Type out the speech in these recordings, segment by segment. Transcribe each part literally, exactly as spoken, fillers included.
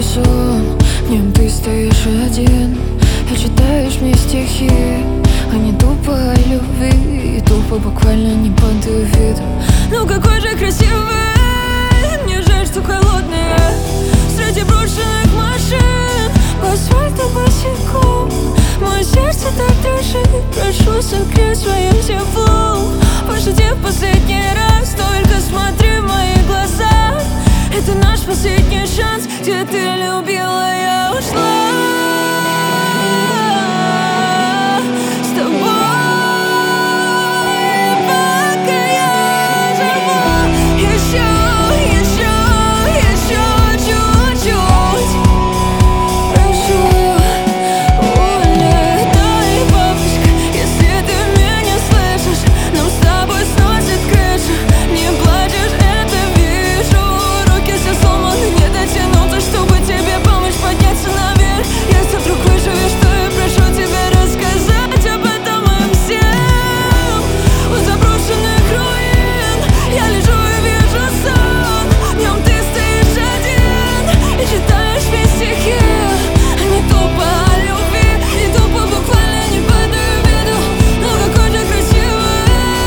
сон. В нем ты стоишь один и читаешь мне стихи, а не тупо о любви, и тупо буквально не подаю виду. Ну какой же красивый, мне жаль, что холодный я среди брошенных машин по асфальту босиком. Мое сердце так дрожит, прошу согреть своим теплом. Пошути в последний раз, только смотри в мои глаза. Это наш последний шанс, где ты любила, я ушла. С тобой, пока я живу, еще, еще, еще чуть-чуть. Прошу, улетай, бабочка, если ты меня слышишь. Нам с тобой сносит крышу, не плачешь, это вижу. Руки все сломаны, не дотянуться, чтобы тебе помочь подняться наверх. Если вдруг выживешь, то я прошу тебя рассказать об этом им всем. У заброшенных руин я лежу и вижу сон. В нем ты стоишь один и читаешь мне стихи, а не тупо о любви, и тупо буквально не подаю виду. Ну какой же красивый.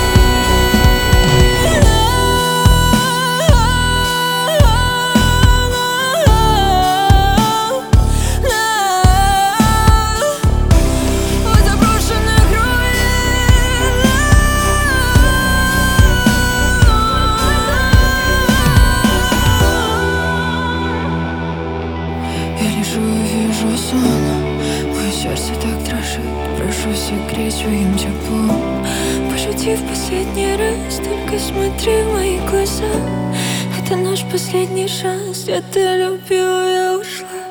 У заброшенных руин я лежу и вижу сон. Мое сердце так дрожит, прошу согреть своим теплом. Пошути в последний раз, только смотри в мои глаза. Это наш последний шанс, где ты любила, я ушла.